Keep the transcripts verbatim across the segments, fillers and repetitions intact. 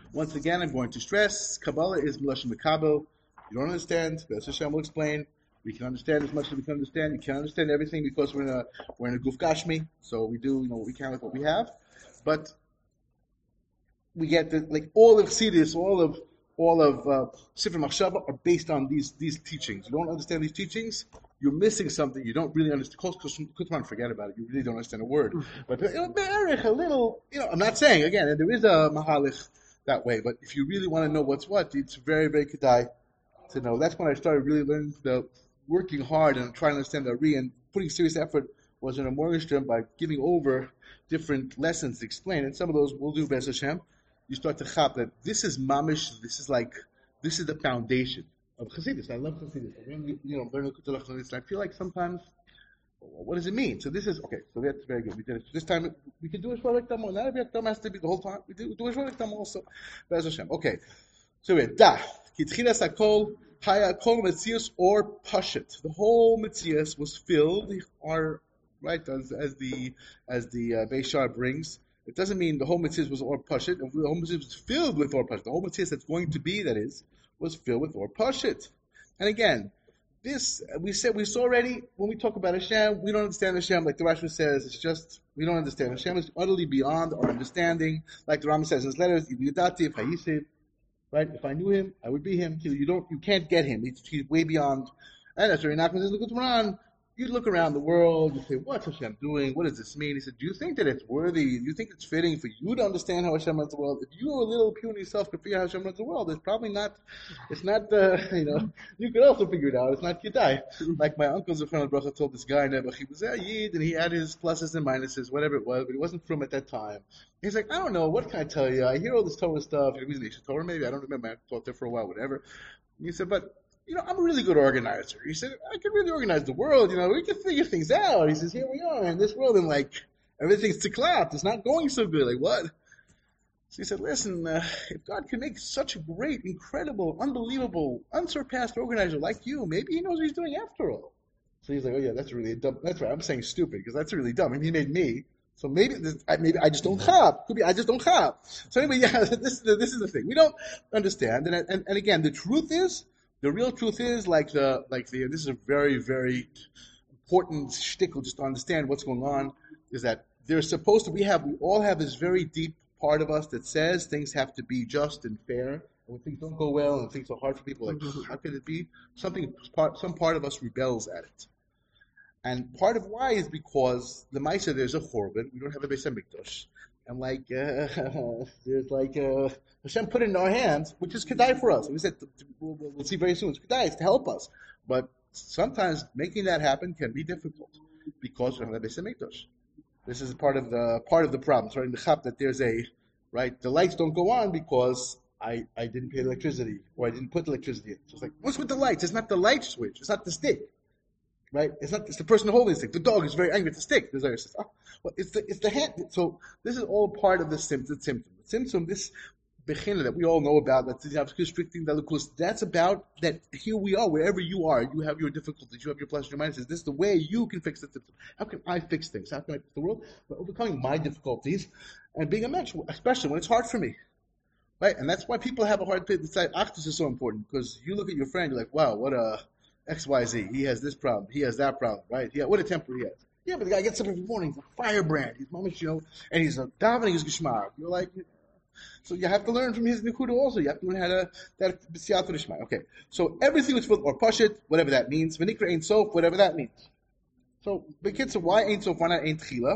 Once again, I'm going to stress, Kabbalah is Melashon Mekabel. You don't understand, Be'ez Hashem will explain. We can understand as much as we can understand. You can't understand everything because we're in a we're in a Guf Gashmi, so we do you know what we can with what we have. But we get the, like all of Chassidus, all of all of uh, Sifrei Machshava are based on these these teachings. You don't understand these teachings, you're missing something. You don't really understand. Come on, forget about it. You really don't understand a word. But you know, Be'erich, a little. You know, I'm not saying again. There is a mahalich that way, but if you really want to know what's what, it's very very kedai to know. That's when I started really learning the working hard and trying to understand the Ari and putting serious effort was in a Morgenstern by giving over different lessons to explain. And some of those we'll do Be'ez Hashem. You start to chap that this is mamish, this is like, this is the foundation of Chassidus. I love Chassidus. I really, you know, learn Kutulach Chassidus. I feel like sometimes, what does it mean? So this is, okay, so that's very good. We did it. This time, we can do a Shvarik Tam. Not every Tam has to be the whole time. We do, do a Shvarik Tam also. Be'ez Hashem. Okay. So we're Da. Kitchilas HaKol, Haya Kol Metzias or Pashit. The whole Metzias was filled, or, right, as, as the, as the uh, Beishar brings. It doesn't mean the whole mitzvah was or pashit. The whole mitzvah was filled with or pashit. The whole mitzvah that's going to be, that is, was filled with or pashit. And again, this we said we saw already when we talk about Hashem. We don't understand Hashem like the Rashi says. It's just we don't understand Hashem. Is utterly beyond our understanding. Like the Rambam says in his letters, right? If I knew him, I would be him. You don't, you can't get him. He's, he's way beyond. And that's very not because look at Quran. You look around the world, you say, what's Hashem doing? What does this mean? He said, do you think that it's worthy? Do you think it's fitting for you to understand how Hashem runs the world? If you are a little puny self could figure out how Hashem runs the world, it's probably not, it's not, uh, you know, you could also figure it out. It's not Kedai. Like my uncle Zechron Bracha told this guy, Nebuch, he was a Yid, and he had his pluses and minuses, whatever it was, but he wasn't from at that time. He's like, I don't know, what can I tell you? I hear all this Torah stuff. He was an Isha Torah, maybe, I don't remember. I taught there for a while, whatever. And he said, but, you know, I'm a really good organizer. He said, I can really organize the world, you know, we can figure things out. He says, here we are in this world, and like, everything's to clap. It's not going so good. Like, what? So he said, listen, uh, if God can make such a great, incredible, unbelievable, unsurpassed organizer like you, maybe he knows what he's doing after all. So he's like, oh yeah, that's really dumb. That's right. I'm saying stupid, because that's really dumb. I mean, he made me. So maybe, this, maybe I just don't chap. Could be I just don't chap. So anyway, yeah, this is the, this is the thing. We don't understand. And, and, and again, the truth is, the real truth is, like the, like the, this is a very, very important shtickle just to understand what's going on, is that there's supposed to, we have, we all have this very deep part of us that says things have to be just and fair. And when things don't go well and things are hard for people, like, how could it be? Something, part, some part of us rebels at it. And part of why is because the Maisa, there's a Chorban, we don't have a Beis HaMikdash. And like, uh, there's like, uh, Hashem put it in our hands, which is Kedai for us. We said, we'll, we'll see very soon, it's Kedai, it's to help us. But sometimes making that happen can be difficult because we don't have a Beis HaMikdash. This is part of the, part of the problem. Starting to chap that there's a, right, the lights don't go on because I, I didn't pay the electricity, or I didn't put the electricity in. So it's like, what's with the lights? It's not the light switch, it's not the stick. Right? It's not, it's the person holding the stick. The dog is very angry at the stick. The says, oh, well, it's the, it's the hand. So this is all part of the symptom. The symptom, the symptom this bechina that we all know about, that's restricting the lukus. That's about that here we are, wherever you are, you have your difficulties, you have your pluses, your minuses. This is the way you can fix the symptom. How can I fix things? How can I fix the world? By overcoming my difficulties and being a mensch, especially when it's hard for me. Right? And that's why people have a hard time. This actus is so important, because you look at your friend, you're like, wow, what a X Y Z. He has this problem. He has that problem, right? Yeah, what a temper he has. Yeah, but the guy gets up every morning. He's a firebrand. He's mamish, you know, and he's a davening his geshmar. You're like, so you have to learn from his nikuda also. You have to learn how to that b'siyat v'rishma. Okay, so everything was filled or pashit, whatever that means. V'nikra ain't sof, whatever that means. So the kids, so why ain't sof? Why not ain't chila?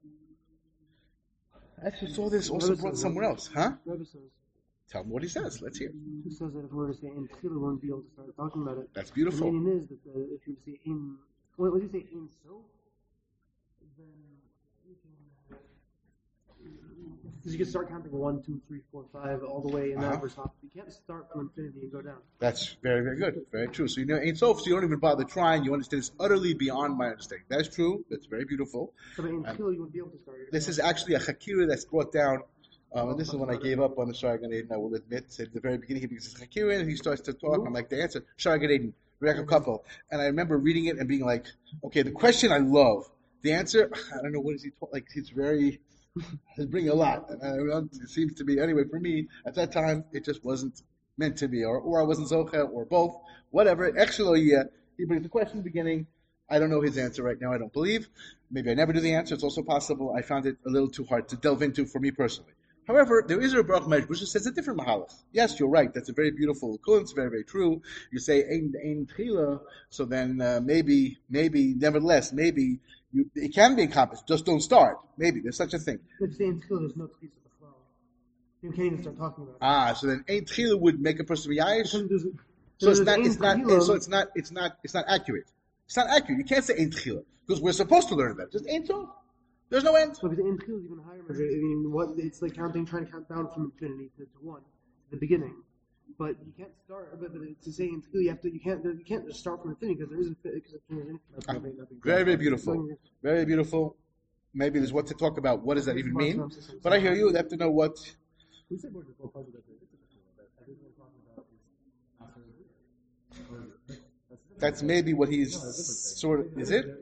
I actually saw this also brought somewhere else, huh? Tell him what he says. Let's hear. He says that if we were to say in Tchila, we won't be able to start talking about it. That's beautiful. The meaning is that the, if you say in, when, when you say in so, then you can, because you can start counting one, two, three, four, five, all the way in uh-huh. that verse off. You can't start from infinity and go down. That's very, very good. Very true. So you know, ain't so, so you don't even bother trying. You understand it's utterly beyond my understanding. That is true. That's very beautiful. So in Tchila, you won't be able to start. This is actually a chakira that's brought down. Um, and this is when I gave up on the Shara Gan Eden, I will admit. At the very beginning, he begins his Chakirin, and he starts to talk. I'm like, the answer, Shara Gan Eden, Rebecca Couple. And I remember reading it and being like, okay, the question I love. The answer, I don't know, what is he talking, like, he's very, It's bringing a lot. And uh, it seems to be, anyway, for me, at that time, it just wasn't meant to be, or, or I wasn't Zocha, or both, whatever. Actually, yeah, he brings the question in the beginning. I don't know his answer right now, I don't believe. Maybe I never do the answer, it's also possible. I found it a little too hard to delve into for me personally. However, there is a Baruch Medrash which says a different mahalach. Yes, you're right. That's a very beautiful kunz, very, very true. You say ein ein tchila, so then uh, maybe, maybe, nevertheless, maybe you, it can be accomplished. Just don't start. Maybe there's such a thing. If saying tchila, there's no tchila b'chlal. You can't even start talking about it. Ah, so then ein tchila would make a person yayish. So there's- So it's there's not. ein It's not. tchila. So it's not. It's not. It's not accurate. It's not accurate. You can't say ein tchila because we're supposed to learn about it. Just ein sof. There's no end. So if it's in tchila, even higher measure. I mean, what it's like counting, trying to count down from infinity to, to one, to the beginning. But you can't start. But, but to say in tchila, you have to. You can't. You can't just start from infinity because there isn't. Because infinity. Very, very beautiful. Very beautiful. Maybe there's what to talk about. What does that even mean? But I hear you. You have to know what. We said we're just all part of that. That everything we're talking about is after the year. That's maybe what he's sort of. Is it?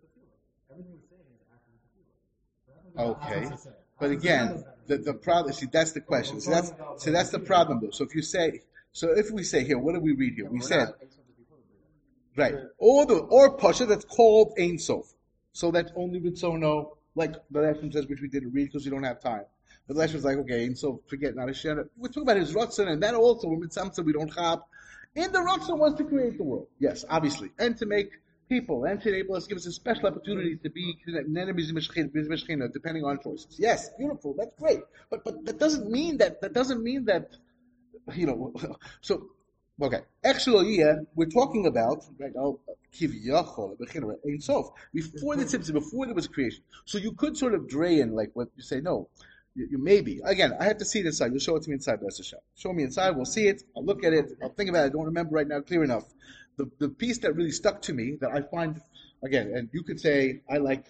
Okay. But again, the the problem. See, that's the question. So that's so that's the problem, though. So if you say, so if we say here, what do we read here? We said, right, or the or pasha that's called Ein Sof. So that's only Ritzono, like the lesson says, which we didn't read because we don't have time. But the lesson was like, okay, Ein Sof, forget not a Shana. We're talking about his Ratzon, and that also, when Mitzamsa we don't have. In the Ratzon was to create the world, yes, obviously, and to make people, and to enable us, give us a special opportunity to be depending on choices. Yes, beautiful, that's great. But but that doesn't mean that that doesn't mean that you know. So okay, actually, yeah, we're talking about right now kiviyachol ein sof before the tzimtzum, before there was creation. So you could sort of drain like what you say. No, you, you maybe again. I have to see it inside. You'll show it to me inside. Bless Hashem. Show me inside. We'll see it. I'll look at it. I'll think about it. I don't remember right now clear enough. The the piece that really stuck to me that I find again, and you could say I like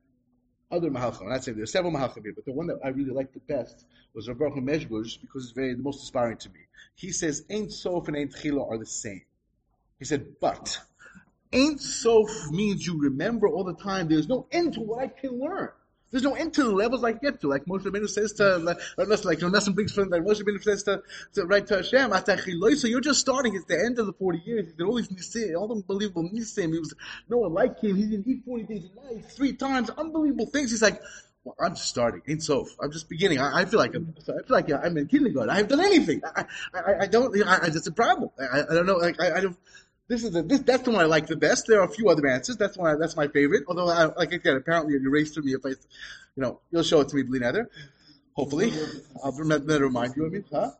other mahalchim. I'd say there's several mahalchim here, but the one that I really liked the best was Rav Baruch Mezhbush because it's very the most inspiring to me. He says Ein Sof and Ein Tchila are the same. He said, but Ein Sof means you remember all the time. There's no end to what I can learn. There's no end to the levels I get to. Like Moshe Rabbeinu says to, like, like Noson brings from like Moshe Rabbeinu says to, to right to Hashem, so you're just starting. It's the end of the forty years. He did all these nisim, all the unbelievable nisim. He was no one like him. He didn't eat forty days a night, three times, unbelievable things. He's like, well, I'm just starting. Ain't so. I'm just beginning. I, I feel like I'm. I feel like I'm in kindergarten. I haven't done anything. I, I, I don't. I, I, that's a problem. I, I don't know. Like I, I don't. This is the, this. That's the one I like the best. There are a few other answers. That's one. I, that's my favorite. Although, I, like I said, apparently you erased for me if I, you know, you'll show it to me, Bli Nether. Hopefully, I'll remember to remind you of it. Huh?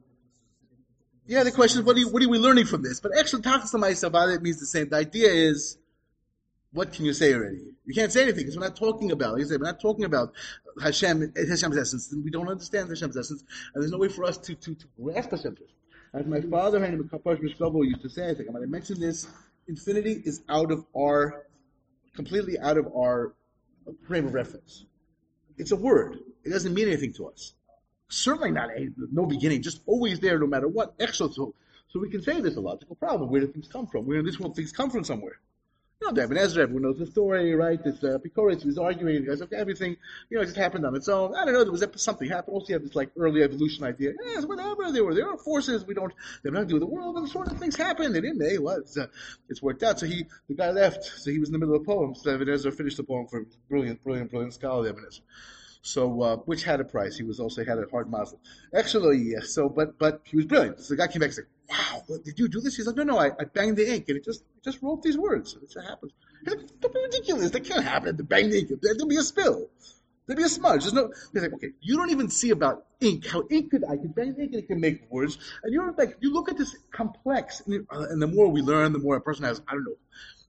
Yeah. The question is, what are you, what are we learning from this? But actually, Tachas L'Maaseh, it means the same. The idea is, what can you say already? You can't say anything because we're not talking about. You say we're not talking about Hashem, Hashem's essence. And we don't understand Hashem's essence, and there's no way for us to to, to grasp Hashem's essence. As my father, Hanim Kapash Mishkavo, used to say, I think I'm going to mention this, infinity is out of our, completely out of our frame of reference. It's a word. It doesn't mean anything to us. Certainly not a, no beginning, just always there no matter what. Extra, so, so we can say there's a logical problem. Where do things come from? Where in this world things come from somewhere? You know, Ibn Ezra, everyone knows the story, right? This uh, Epicorus, he was arguing, he goes, okay, everything, you know, it just happened on its own. I don't know, there was something happened. Also, you have this, like, early evolution idea. Yes, whatever, there were, there are forces, we don't, they have nothing to do with the world, and sort of things happen. They didn't, they, what? It's, uh, it's worked out. So he, the guy left, so he was in the middle of a poem. So Ibn Ezra finished the poem for brilliant, brilliant, brilliant scholar, Ibn Ezra. So, uh, which had a price. He was also had a hard mazel. Actually, yeah. So, but, but he was brilliant. So the guy came back and said, wow, what, did you do this? He's like, no, no, I, I banged the ink and it just, it just wrote these words. It just happens. He's like, don't be ridiculous. That can't happen. To bang the ink. There'll be a spill. There'll be a smudge. There's no, he's like, okay, you don't even see about ink, how ink could, I can bang the ink and it can make words. And you're like, you look at this complex, and, uh, and the more we learn, the more a person has, I don't know,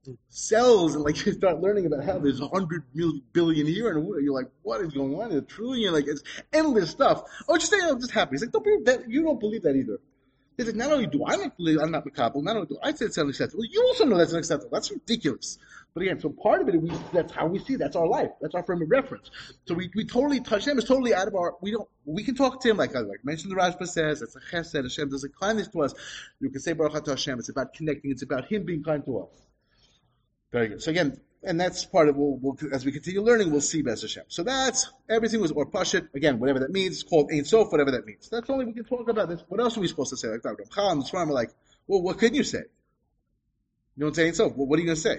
cells, and like you start learning about how there's a hundred million billion here, and you're like, what is going on? A trillion, like it's endless stuff. Oh, just say I'm just happy. He's like, don't believe that. You don't believe that either. He's like, not only do I not believe, I'm not Makabel, not only do I say it's unacceptable, you also know that's unacceptable. That's ridiculous. But again, so part of it, we, that's how we see. That's our life. That's our frame of reference. So we, we totally touch him. It's totally out of our. We don't. We can talk to him like I like mentioned. The Rashba says it's a chesed. Hashem does a kindness to us. You can say Baruch Atah Hashem. It's about connecting. It's about Him being kind to us. Very good. So again, And that's part of, we'll, we'll, as we continue learning, we'll see Bez Hashem. So that's, everything was, or Pashit, again, whatever that means, it's called Ein Sof, whatever that means. That's only we can talk about this. What else are we supposed to say? Like, Ramchal and the Sfarim are like, well, what can you say? You don't say Ein Sof. Well, what are you going to say?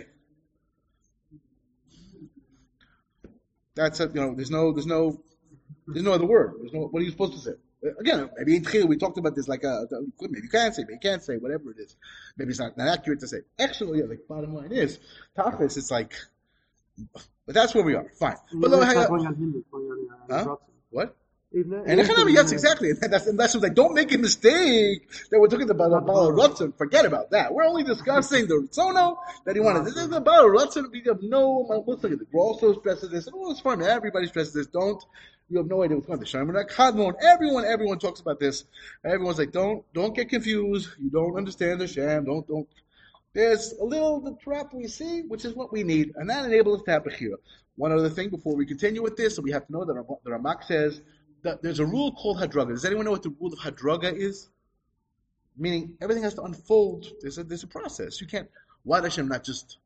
That's, a, you know, there's no, there's no, there's no other word. There's no, what are you supposed to say? Again, maybe in Tchil, we talked about this like a, maybe you can say, maybe you can't say, whatever it is. Maybe it's not, not accurate to say. Actually, yeah, like, bottom line is, Tachlis, it's like, but that's where we are. Fine. But No, lo- it's not going on him, it's going on, uh, Huh? Rotzen. What? Even that- And even Echanami, if yes, it- exactly. And that's, and that's what's like, don't make a mistake that we're talking about the Baal Ratzon. Forget about that. We're only discussing the Ritzono that he wanted. This is the Baal Ratzon. We have no, let's look at it. We're also stresses this. Oh, it's fun. Everybody stresses this. Don't, you have no idea what's going on. The Shem Kadmon, everyone, everyone talks about this. Everyone's like, don't, don't get confused. You don't understand the Shem. Don't, don't. There's a little the trap we see, which is what we need, and that enables us to have Bechira. One other thing before we continue with this, so we have to know that the Ramak says that there's a rule called Hadraga. Does anyone know what the rule of Hadraga is? Meaning everything has to unfold. There's a there's a process. You can't. Why does Hashem not just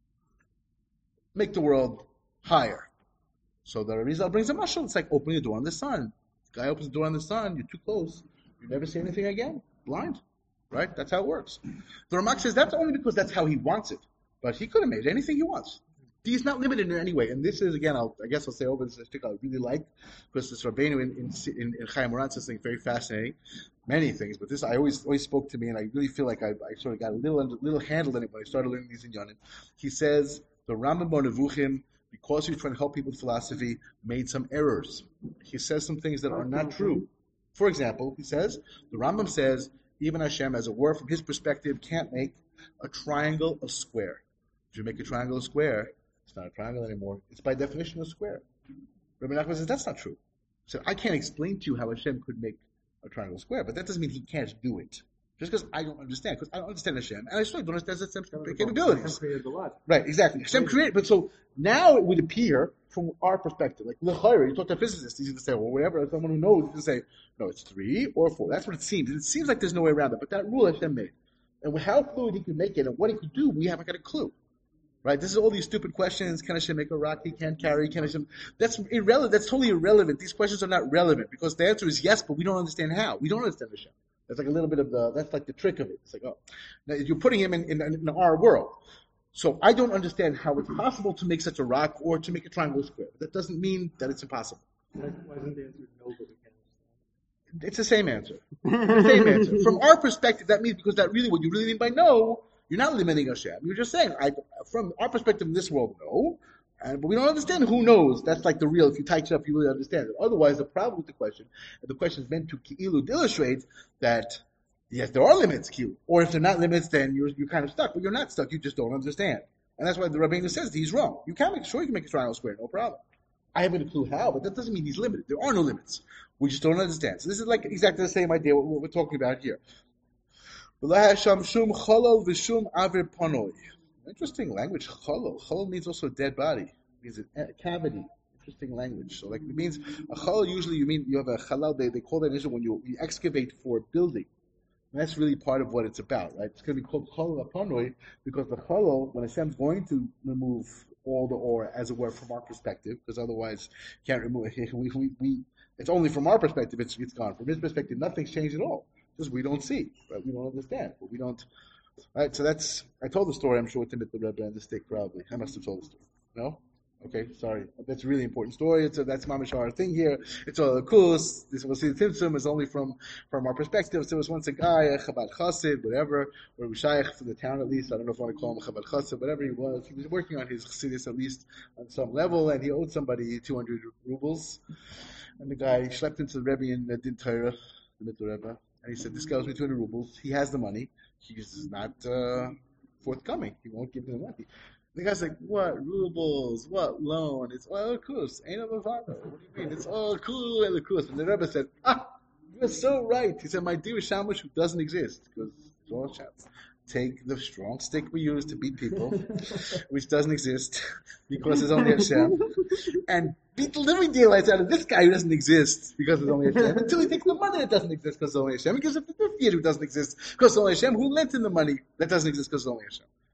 make the world higher? So the Arizal brings a mashal. It's like opening the door on the sun. The guy opens the door on the sun. You're too close. You never see anything again. Blind. Right? That's how it works. The Ramak says that's only because that's how he wants it. But he could have made anything he wants. He's not limited in any way. And this is, again, I'll, I guess I'll say over this I really like, because this Rabbeinu in, in, in, in Chaim Moran says something very fascinating. Many things, but this I always always spoke to me, and I really feel like I, I sort of got a little little handle in it when I started learning these in Yonin. He says, the Rambam Bar Nevuchim, because he was trying to help people with philosophy, made some errors. He says some things that are not true. For example, he says, the Rambam says, even Hashem, as a word from his perspective, can't make a triangle a square. If you make a triangle a square, it's not a triangle anymore. It's by definition a square. Rabbi Nachman says that's not true. So I can't explain to you how Hashem could make a triangle a square, but that doesn't mean he can't do it. Just because I don't understand, because I don't understand Hashem, and I still don't understand Hashem's capabilities. Hashem created the lot. Right, exactly. Hashem created, but so now it would appear from our perspective, like l'chayra, you talk to a physicist, he's going to say, well, whatever, someone who knows, he's going to say, no, it's three or four. That's what it seems. And it seems like there's no way around it, but that rule Hashem made. And how fluid he could make it and what he could do, we haven't got a clue. Right? This is all these stupid questions. Can Hashem make a rock he can't carry? Can Hashem... That's irrelevant. That's totally irrelevant. These questions are not relevant because the answer is yes, but we don't understand how. We don't understand Hashem. That's like a little bit of the, that's like the trick of it. It's like, oh, now you're putting him in, in, in our world. So I don't understand how it's possible to make such a rock or to make a triangle square. But that doesn't mean that it's impossible. Why why isn't the answer no, but we can't understand? It's the same answer. The same answer. From our perspective, that means because that really, what you really mean by no, you're not limiting Hashem. You're just saying, I, from our perspective in this world, no. And, but we don't understand who knows. That's like the real, if you type it up, you really understand it. Otherwise, the problem with the question, and the question is meant to ki'ilu, to illustrate that, yes, there are limits, ki'ilu. Or if they're not limits, then you're, you're kind of stuck. But you're not stuck, you just don't understand. And that's why the Rabbeinu says he's wrong. You can make, sure you can make a triangle square, no problem. I haven't a clue how, but that doesn't mean he's limited. There are no limits. We just don't understand. So this is like exactly the same idea what, what we're talking about here. Interesting language. Cholol. Cholol means also a dead body. It means a cavity. Interesting language. So like it means a cholol usually you mean you have a halal. They they call that in Israel when you, you excavate for building. And that's really part of what it's about, right? It's going to be called cholol aponoi because the cholol, when Hashem's going to remove all the ore, as it were, from our perspective, because otherwise you can't remove it. We, we, we, it's only from our perspective it's it's gone. From his perspective, nothing's changed at all. Just we don't see, right? We don't understand, but we don't. Right, so that's, I told the story, I'm sure, with Timothy the Rebbe and the stick, probably. I must have told the story. No? Okay, sorry. That's a really important story. It's a, that's Mamash our thing here. It's all a course. This we'll see the Tzimtzum is only from, from our perspective. So there was once a guy, a Chabad Chassid, whatever, or Shaykh for the town at least. I don't know if I want to call him a Chabad Chassid, whatever he was. He was working on his Chassidus at least on some level, and he owed somebody two hundred rubles. And the guy schlepped into the Rebbe and uh, did Torah, the Mitzvah Rebbe. And he said, this guy owes me two hundred rubles. He has the money. He's not uh, forthcoming. He won't give me the money. The guy's like, what rubles? What loan? It's all kus. Ain't no Levada. What do you mean? It's all cool and the kus. And the Rebbe said, ah, you're so right. He said, my dear Shamash, who doesn't exist. Because it's all chance. Take the strong stick we use to beat people, which doesn't exist because there's only Hashem, and beat the living daylights out of this guy who doesn't exist because there's only Hashem, until he takes the money that doesn't exist because there's only Hashem, because of the fifth who doesn't exist because there's only Hashem, who lent in the money that doesn't exist because there's only Hashem.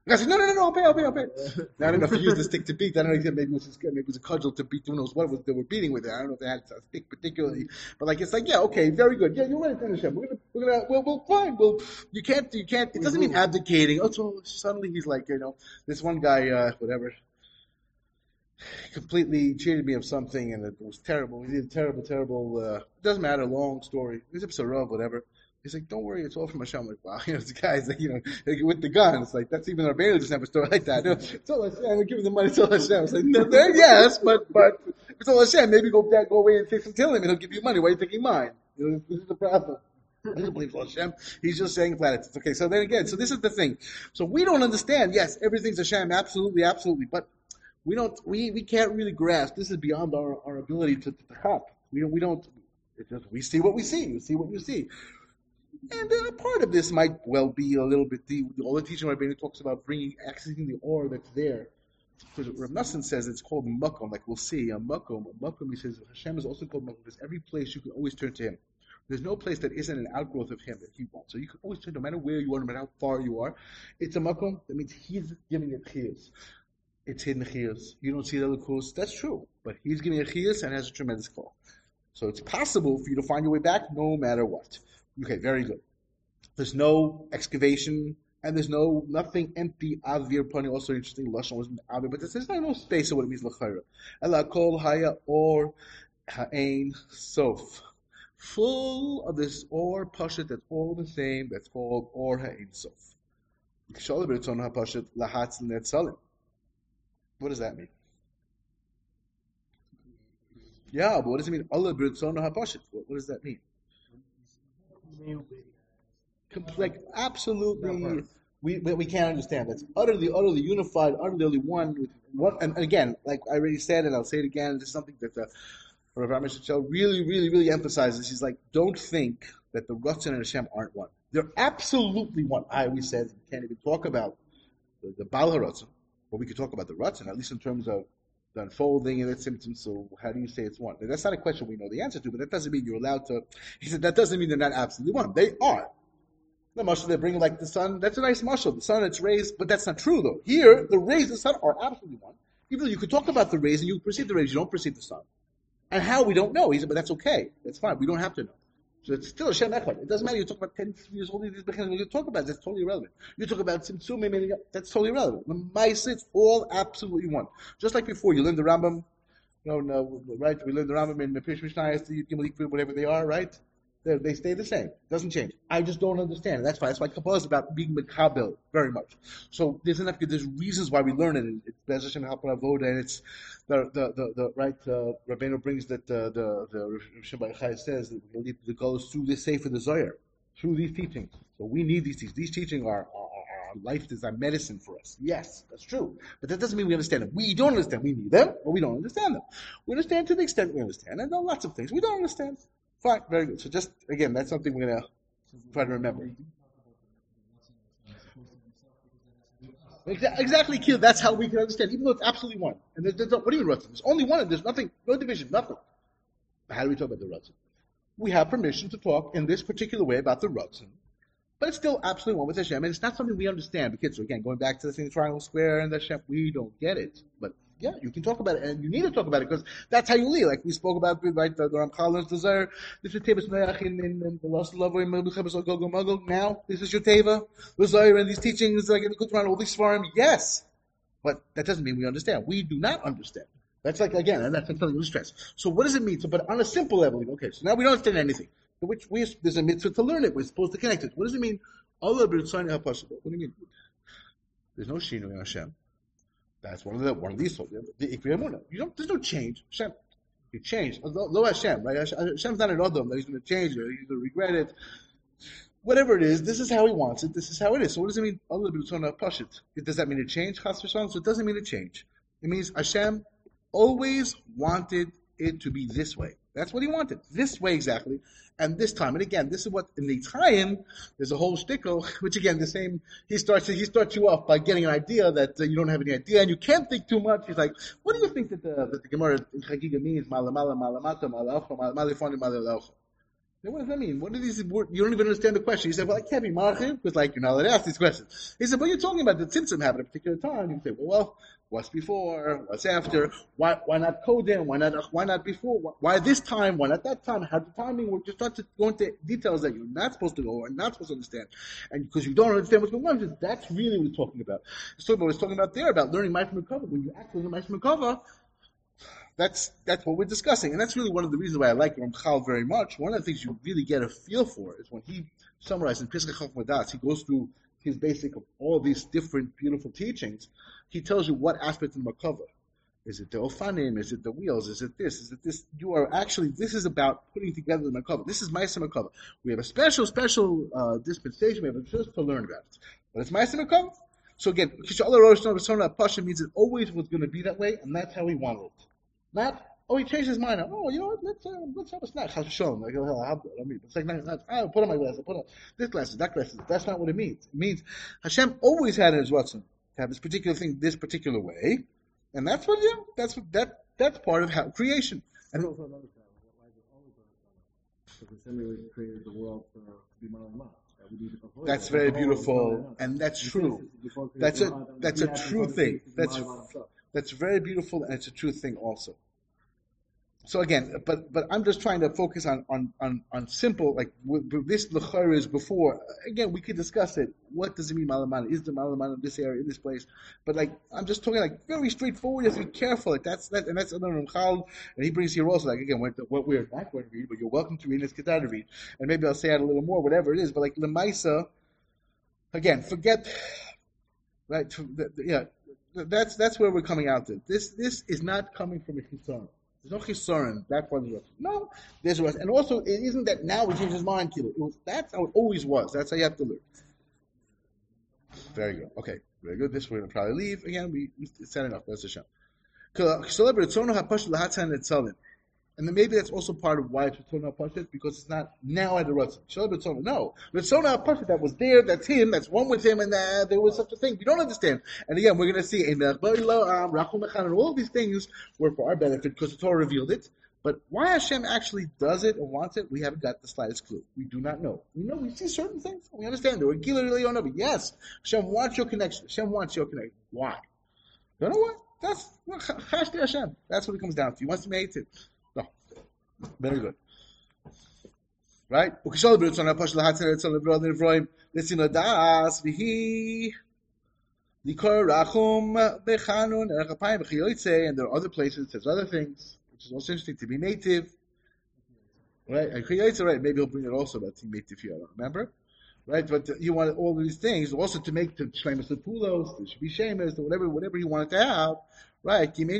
I said, no, no, no, no, I'll pay, I'll pay, I'll pay. Now, I don't know if he used the stick to beat. I don't know, maybe it was, just, maybe it was a cudgel to beat. Who knows what was, they were beating with it. I don't know if they had a stick particularly. But like, it's like, yeah, okay, very good. Yeah, you're right, Hashem. We're gonna, we're gonna, well, well, fine. Well, you can't, you can't, it doesn't mean abdicating. Oh, so suddenly he's like, you know, this one guy, uh, whatever, completely cheated me of something and it was terrible. He did a terrible, terrible, uh, it doesn't matter, long story. It's episode of whatever. He's like, don't worry, it's all from Hashem. I'm like, wow, you know, this guy's like, you know, like, with the gun. It's like, that's even our Bailey just never story like that. You know, it's all Hashem, I'm giving the money to Hashem. It's like, no, there, yes, but, but, if it's all Hashem, maybe go back, go away and take some till him and he'll give you money. Why are you taking mine? You know, this is the problem. He doesn't believe it's all Hashem. He's just saying platitudes. Okay, so then again, so this is the thing. So we don't understand, yes, everything's Hashem, absolutely, absolutely, but we don't, we, we can't really grasp. This is beyond our, our ability to, to hop. We don't, we don't, it's just, we see what we see. We see what we see. And uh, part of this might well be a little bit the all the teaching Rabbeinu talks about bringing accessing the ore that's there. Because Rav Nassan says it's called makom, like we'll see a makom. A makom, he says Hashem is also called makom because every place you can always turn to Him. There's no place that isn't an outgrowth of Him that He wants. So you can always turn, no matter where you are, no matter how far you are. It's a makom. That means He's giving it chiyus. It's hidden chiyus. You don't see the lukus. That's true, but He's giving it chiyus and has a tremendous call. So it's possible for you to find your way back, no matter what. Okay, very good. There's no excavation, and there's no, nothing empty, avir, pony, also interesting, lashon wasn't avir, but there's no, no space of what it means, l'chayra. Ela kol haya or ha'ein sof. Full of this or pashat that's all the same, that's called or ha'ein sof. What does that mean? Yeah, but what does it mean? Allah b'ritzon ha'pashat. What does that mean? Like absolutely, we we can't understand. That's utterly, utterly unified, utterly one. With one, and again, like I already said, and I'll say it again. This is something that the Rav Amish Shachel really, really, really emphasizes. He's like, don't think that the Ratzon and Hashem aren't one. They're absolutely one. I always said we can't even talk about the, the Baal HaRatzon, but we could talk about the Ratzon, at least in terms of the unfolding and its symptoms. So how do you say it's one? That's not a question we know the answer to, but that doesn't mean you're allowed to. He said that doesn't mean they're not absolutely one. They are. The mashal they bring like the sun. That's a nice mashal. The sun, it's rays, but that's not true though. Here, the rays of the sun are absolutely one. Even though you could talk about the rays and you perceive the rays, you don't perceive the sun. And how we don't know. He said, but that's okay. That's fine. We don't have to know. So it's still Hashem Echad. It doesn't matter. You talk about ten years old. These mechanisms you talk about. That's totally irrelevant. You talk about Tzimtzum. That's totally irrelevant. The Ma'aseh, it's all absolutely one. Just like before, you learn the Rambam. No, no, right? We learned the Rambam in the Pirush Mishnah, whatever they are, right? They're, they stay the same. It doesn't change. I just don't understand. That's why. That's why Kabbalah is about being Mekabel very much. So there's enough. There's reasons why we learn it. It's Bez Hashem Halpon Avoda, and it's the the the, the right. Uh, Rabbeinu brings that uh, the the Rav Shimon Bar Yochai says that it goes through this Sefer the Zohar, through these teachings. So we need these teachings. These teachings are. are life is our medicine for us. Yes, that's true. But that doesn't mean we understand them. We don't understand. We need them, but we don't understand them. We understand to the extent we understand. And there are lots of things we don't understand. Fine, very good. So just, again, that's something we're going to try to remember. Exactly, Kil. That's how we can understand, even though it's absolutely one. And there's, there's no, what do you mean, Ratzon? There's only one, and there's nothing, no division, nothing. How do we talk about the Ratzon? We have permission to talk in this particular way about the Ratzon. But it's still absolutely one with Hashem, and it's not something we understand. Because, so again, going back to the thing, the triangle square and the Hashem, we don't get it. But yeah, you can talk about it, and you need to talk about it, because that's how you live. Like we spoke about, right, the, the Ramchal learns the Zohar. This is Tevis Noach in, in, in the Lost Love in Melchibas Gog Magog. Now, this is your Teva, the Zohar, and these teachings, like in the Qur'an, all these Svarim. Yes, but that doesn't mean we understand. We do not understand. That's like, again, and that's something we stress. So what does it mean? So, but on a simple level, okay, so now we don't understand anything. For which we, there's a mitzvah to learn it. We're supposed to connect it. What does it mean? Allah b'ritzon ha'pashat. What do you mean? There's no shinu in Hashem. That's one of the one of these. The ikviyamuna. You don't. There's no change. Hashem. He changed. Lo Hashem. Right? Hashem's not an adam that he's going to change it. He's going to regret it. Whatever it is, this is how he wants it. This is how it is. So what does it mean? Allah b'ritzon ha'pashat. Does that mean a change? Chas v'shalom. So it doesn't mean a change. It means Hashem always wanted it to be this way. That's what he wanted. This way exactly. And this time, and again, this is what in the time there's a whole shtickle, which again the same. He starts he starts you off by getting an idea that uh, you don't have any idea, and you can't think too much. He's like, "What do you think that the that the Gemara in Chagiga means? Malamala malamata malacha malifoni malalacha." Then what does that mean? What are these words? You don't even understand the question. He said, well, I can't be marchiv because, like, you're not allowed to ask these questions. He said, but you're talking about the tzimtzum happened at a particular time. You say, well, well, what's before? What's after? Why, why not kodem? Why not, why not before? Why this time? Why not that time? How the timing work? Just start to go into details that you're not supposed to go or not supposed to understand. And because you don't understand what's going on, that's really what he's talking about. So what he's talking about there, about learning Ma'aser Merkava. When you actually learn Ma'aser Merkava, That's that's what we're discussing, and that's really one of the reasons why I like Ramchal very much. One of the things you really get a feel for is when he summarizes in Pesach Chachma Das, he goes through his basic of all these different beautiful teachings. He tells you what aspect of the Merkava. Is it the Ofanim? Is it the wheels? Is it this? Is it this? You are actually, this is about putting together the Merkava. This is Ma'aser Merkava. We have a special, special uh, dispensation. We have a just to learn about it. But it's Ma'aser Merkava. So again, Kishala Rosh Hashanah Pasha means it always was going to be that way, and that's how he wanted it. Not, oh, he changed his mind. Oh, you know what? Let's uh, let's have a snack. Chas v'sholom. Like, oh, hell, I mean, it's like, not, not, oh, put on my glasses. Put on this glasses, that glasses. That's not what it means. It means Hashem always had in His ratzon to have this particular thing this particular way, and that's what yeah, that's what that that's part of how creation. And also another problem. Why is it always on the because Hashem created the world for to be Malamah. That's very beautiful, and that's true. That's a that's a true thing. That's that's very beautiful, and it's a true thing also. So again, but but I'm just trying to focus on on on, on simple, like with, with this l'chayr is before. Again, we could discuss it. What does it mean malamana? Is the malamana in this area, in this place? But like I'm just talking like very straightforward. You have to be careful. Like that's that, and that's another Ramchal, and he brings here also like again what, what we're not going to read, but you're welcome to read. Let's get out to read, and maybe I'll say out a little more, whatever it is. But like lemaisa, again, forget right? Yeah, that's that's where we're coming out to. This this is not coming from a chisaron. There's no chisaron, that part of the rest. No, there's a rest. And also, it isn't that now he changed his mind, Kilo. It was, that's how it always was. That's how you have to learn. Very good. Okay, very good. This we're going to probably leave. Again, we, we said enough. That's a shame. And then maybe that's also part of why it's Ritzona HaPashut, because it's not now at the Ratzon. No. Ritzona HaPashut, that was there, that's him, that's one with him, and uh, there was such a thing. We don't understand. And again, we're going to see, and all these things were for our benefit, because the Torah revealed it. But why Hashem actually does it or wants it, we haven't got the slightest clue. We do not know. We know, we see certain things, we understand. There were Gila Leonovi. Yes, Hashem wants your connection. Hashem wants your connection. Why? You know what? That's Chashti Hashem. That's what it comes down to. He wants to make it. No. Very good. Right? And there are other places, there's other things, which is also interesting, to be native. Right? And right, maybe he'll bring it also about to be native here, I don't remember. Right? But you want all these things also to make the Shlemus the Pulos, there should be Shemus, whatever, whatever he wanted to have. Right? Who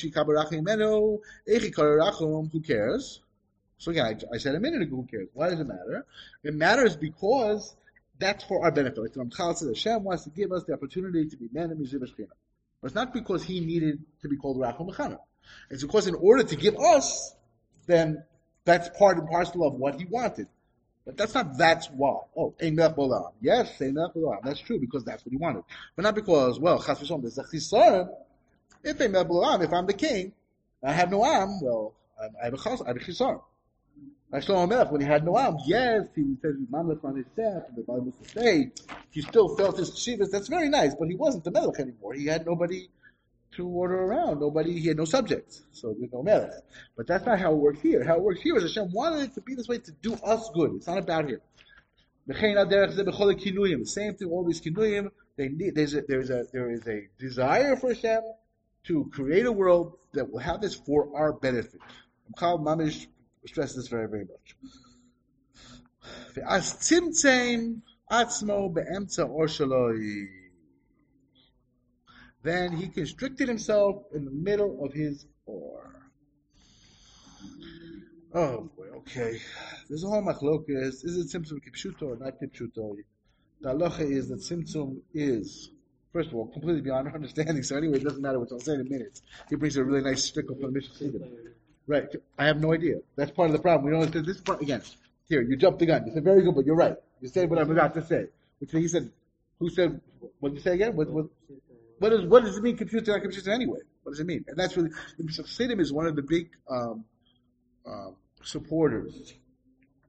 cares? So again, I, I said a minute ago, who cares? Why does it matter? It matters because that's for our benefit. Like the Ramchal says, Hashem wants to give us the opportunity to be men and Miziv Shechina. But it's not because he needed to be called Rachum Mechana. It's because in order to give us, then that's part and parcel of what he wanted. But that's not that's why. Oh, Ein Melech B'Olam. Yes, Ein Melech B'Olam. That's true because that's what he wanted. But not because, well, Chas V'Shalom, there's a chisaron. If Ein Melech B'Olam, if I'm the king, I have no am, well, I have a chas, I have a chisaron. Like Shlomo Melech, when he had no am, yes, he said Mamlech on his staff, and the Bible used to say he still felt his shivas. That's very nice, but he wasn't the Melech anymore. He had nobody to order around. Nobody, he had no subjects, so there's no Melech. But that's not how it works here. How it works here is Hashem wanted it to be this way to do us good. It's not about him. The same thing. All these kinuyim, they need. There's a, there's a there is a desire for Hashem to create a world that will have this for our benefit. Chal Mamish stresses this very, very much. Then he constricted himself in the middle of his or. Oh boy, okay. There's a whole machlokas. Is it Tzimtzum Kipshuto or not Kipshuto? The halacha is that Tzimtzum is, first of all, completely beyond our understanding. So anyway, it doesn't matter what I'll say in a minute. He brings a really nice shtickle from the Mishnah. Right. I have no idea. That's part of the problem. We don't understand this part again. Here, you jumped the gun. You said very good, but you're right. You said what I'm about to say. Which he said, who said, what did you say again? What, what, what, does, what does it mean, computer, not computer anyway? What does it mean? And that's really, the Chassidim is one of the big um, um, supporters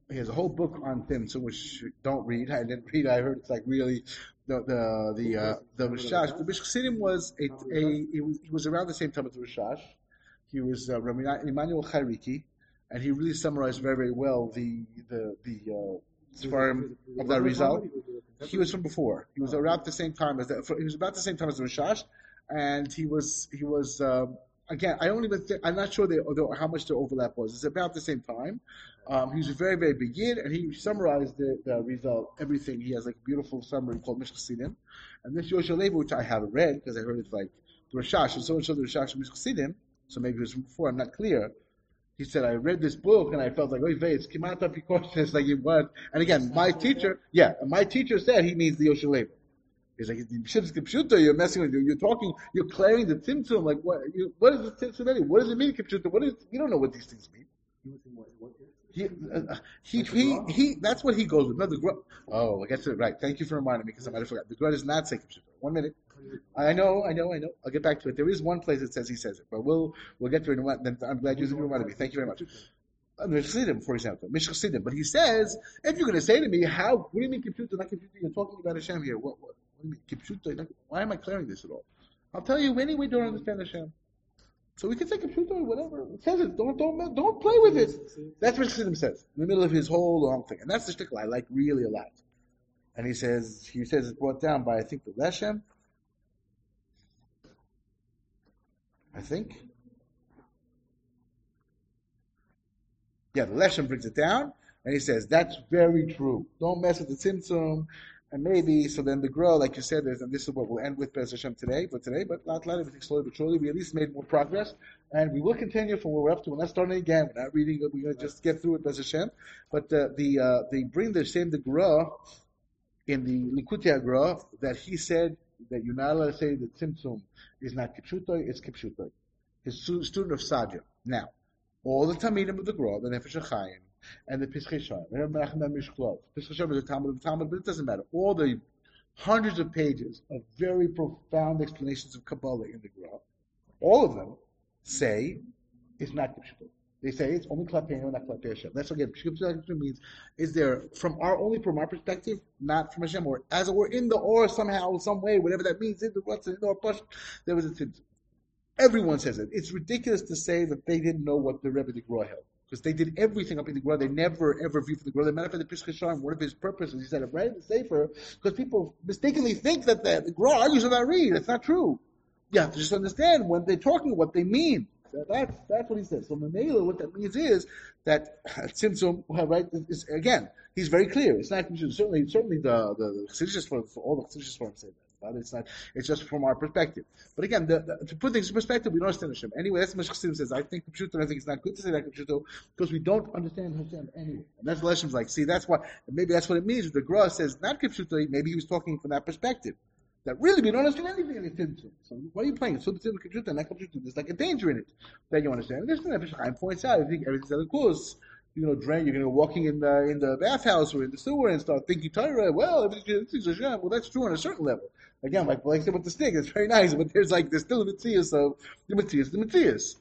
he has a whole book on Tzimtzum, which don't read. I didn't read. I heard it's like really the the the uh, the Rishash. The Mishka Sidim was a, a he was, he was around the same time as the Rishash. He was uh, Rabbi Emmanuel Chayriki, and he really summarized very very well the the the uh, Sfarim of that Rizal. He was from before. He was around the same time as the, he was about the same time as the Rishash, and he was he was. Um, Again, I don't even think, I'm not sure they, the, how much the overlap was. It's about the same time. Um, he was a very, very begin, and he summarized the, the result, everything. He has like a beautiful summary called Mishka Sidim. And this Yoshua Levi, which I haven't read, because I heard it's like the Rashash, and so and so the Rashash Mishka Sidim, so maybe it was from before, I'm not clear. He said, I read this book, and I felt like, oh, it's Kimata Pikosh, it's like, what? And again, my teacher, yeah, my teacher said he means the Yoshua Levi. He's like, you're messing with you. You're talking, you're clearing the Tzimtzum. Like, what? You, what is the Tzimtzum anyway? What does it mean, Kipshuta? What is? You don't know what these things mean. He, uh, he, he, he, that's what he goes with. No, the Gra- Oh, I guess it right. Thank you for reminding me because I might have forgotten. The Gra does not say Kipshuta. One minute. I know, I know, I know. I'll get back to it. There is one place that says he says it, but we'll we'll get to it in a minute. I'm glad you reminded me. Thank you very much. Mishchasidim, for example, Mishchasidim. But he says, if you're going to say to me, how? What do you mean Kipshuta? Not Kipshuta. You're talking about Hashem here. What? What? Why am I clearing this at all? I'll tell you anyway. Don't understand Hashem, so we can say Kipshuta or whatever. It says it. Don't don't don't play with it. That's what Chassidim says in the middle of his whole long thing, and that's the shtickle I like really a lot. And he says he says it's brought down by I think the Leshem. I think, yeah, the Leshem brings it down, and he says that's very true. Don't mess with the Tzimtzum. And maybe, so then the grow, like you said, and this is what we'll end with Bez Hashem today, but today, but not lot, everything slowly but surely, we at least made more progress, and we will continue from where we're up to. We're not starting again, we're not reading it, we're going to just get through it, Bez Hashem. But uh, the, uh, they bring the same, the grow, in the Likutei HaGra, that he said that you're not allowed to say that Tzimtzum is not Kipshutoi, it's Kipshutoi. His student of Sadia. Now, all the Tamidim of the grow, the Nefesh HaChaim, and the Pischei Sham. Remember Menachem ben Mishklot. Pischei Sham is a Talmud of the Talmud, but it doesn't matter. All the hundreds of pages of very profound explanations of Kabbalah in the Gra, all of them say it's not Kipshutah. They say it's only Klapeinu, not Klapei Hashem. That's again, Kipshutah means is there from our only from our perspective, not from Hashem, or as it were in the or somehow, some way, whatever that means, in the what's in the or push, there was a tzimtzum. Everyone says it. It's ridiculous to say that they didn't know what the Rebbe the Gra held. Because they did everything up in the Gra. They never, ever viewed the Gra. They matter of fact, the Pischei Sham, one of his purposes, he said, I'm writing the Sefer, because people mistakenly think that the, the Gra argues about Reed. That's not true. You have to just understand when they're talking what they mean. So that's, that's what he says. So Mamela, what that means is that Tzimtzum, right, is, again, he's very clear. It's not, certainly, certainly the, the, the Chassidus for, for all the Chassidus for him say that. But it's not. It's just from our perspective. But again, the, the, to put things in perspective, we don't understand Hashem. Anyway, that's what Chassidim says. I think Kipshuta. I think it's not good to say that Kipshuta because we don't understand Hashem anyway. And that's what Hashem's like. See, that's what. Maybe that's what it means. The Gra says not Kipshuta. Maybe he was talking from that perspective. That really we don't understand anything in Tzimtzum. So why are you playing? So Tzimtzum Kipshuta, not Kipshuta. There's like a danger in it that you understand. And this Nefesh Chaim points out. I think everything's other course. You know, drain. You're going to walking in the in the bathhouse or in the sewer and start thinking Torah. Well, everything's Hashem. Well, that's true on a certain level. Again, like like I said with the stick, it's very nice, but there's like there's still a Matthias, so the Matthias, the Matthias.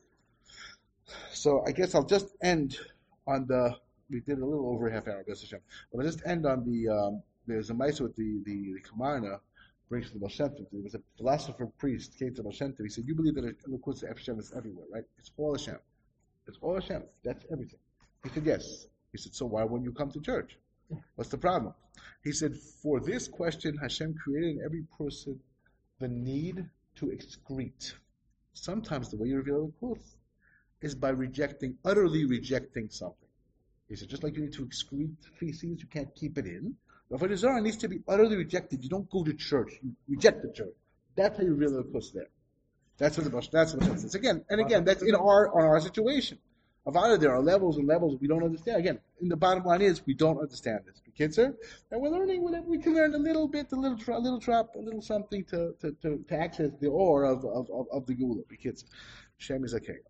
So I guess I'll just end on the. We did a little over a half hour, B'ez Hashem, but I'll just end on the. Um, there's a mice with the the, the Kamarna brings to the Baal Shem Tov. There was a philosopher priest came to the Baal Shem Tov. He said, "You believe that Elokus Hashem is everywhere, right? It's all Hashem. It's all Hashem. That's everything." He said, "Yes." He said, "So why wouldn't you come to church? What's the problem?" He said, for this question, Hashem created in every person the need to excrete. Sometimes the way you reveal the truth is by rejecting, utterly rejecting something. He said, just like you need to excrete feces, you can't keep it in. Avodah Zarah needs to be utterly rejected. You don't go to church. You reject the church. That's how you reveal the truth there. That's what the that's what it says. Again, and again, that's in our on our situation. Avada, there are levels and levels we don't understand. Again, in the bottom line is we don't understand this. The kids are, and we're learning whatever we can learn a little bit, a little, a little drop, a little something to to, to, to access the ore of of, of, of the Gula. The kids, Shem is okay.